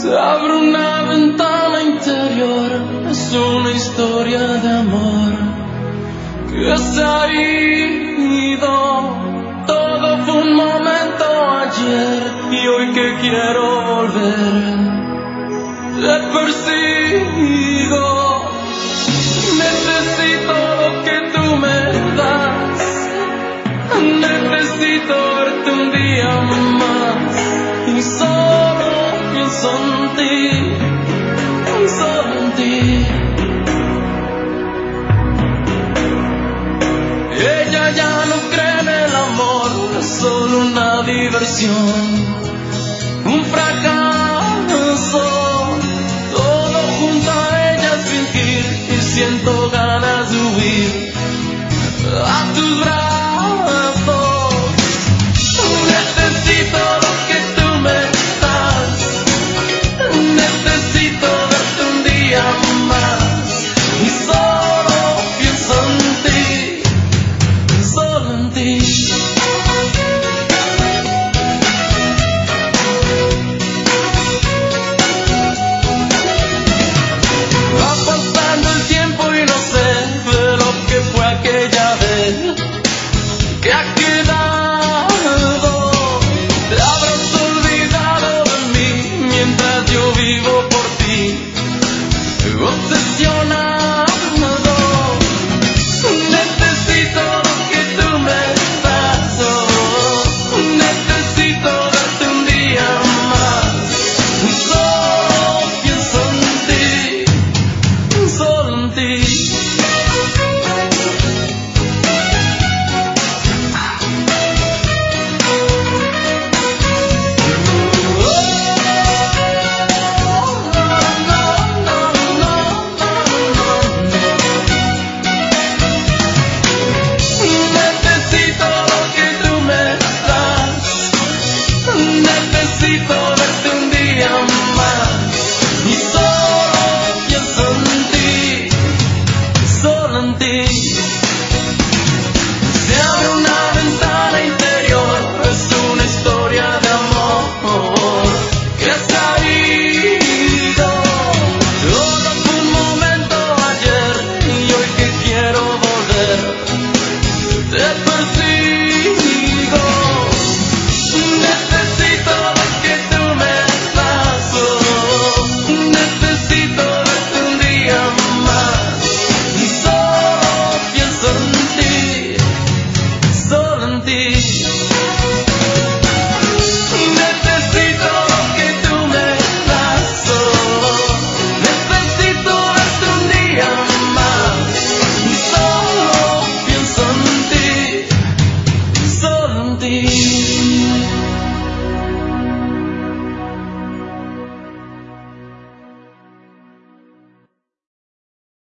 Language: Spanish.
Abre una ventana interior, es una historia de amor que se ha ido. Todo fue un momento ayer y hoy que quiero volver, te persigo. Necesito lo que tú me das, necesito verte un día más y solo pienso en ti, solo en ti. Ella ya no cree en el amor, es solo una diversión, un fracaso. Todo junto a ella es fingir y siento ganas de huir a tus brazos. Necesito lo que tú me das, necesito verte un día más y solo pienso en ti, solo en ti. Va pasando el tiempo y no sé de lo que fue aquella vez que ha quedado. Te habrás olvidado de mí mientras yo vivo por ti, obsesionado. Necesito lo que tú me das, necesito verte un día más y solo pienso en ti, solo en ti. Necesito lo que tú me das, necesito verte un día más y solo pienso en ti, solo en ti.